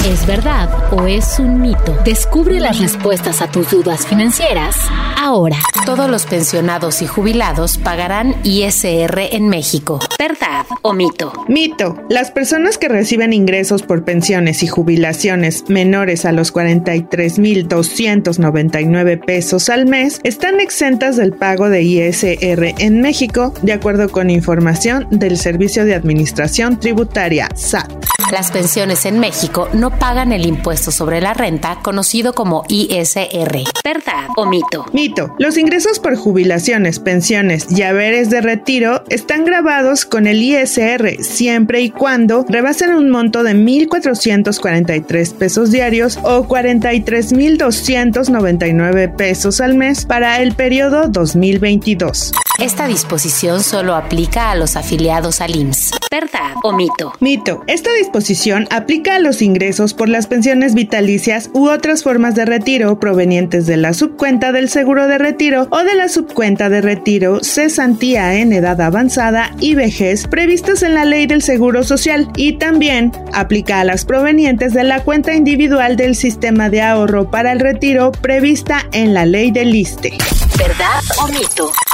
¿Es verdad o es un mito? Descubre las respuestas a tus dudas financieras ahora. Todos los pensionados y jubilados pagarán ISR en México. ¿Verdad o mito? Mito. Las personas que reciben ingresos por pensiones y jubilaciones menores a los 43,299 pesos al mes están exentas del pago de ISR en México, de acuerdo con información del Servicio de Administración Tributaria, SAT. Las pensiones en México no pagan el impuesto sobre la renta, conocido como ISR. ¿Verdad o mito? Mito. Los ingresos por jubilaciones, pensiones y haberes de retiro están gravados con el ISR siempre y cuando rebasen un monto de 1,443 pesos diarios o 43,299 pesos al mes para el periodo 2022. Esta disposición solo aplica a los afiliados al IMSS. ¿Verdad o mito? Mito. Esta disposición aplica a los ingresos por las pensiones vitalicias u otras formas de retiro provenientes de la subcuenta del seguro de retiro o de la subcuenta de retiro, cesantía en edad avanzada y vejez previstas en la Ley del Seguro Social, y también aplica a las provenientes de la cuenta individual del sistema de ahorro para el retiro prevista en la Ley del ISSSTE. ¿Verdad o mito?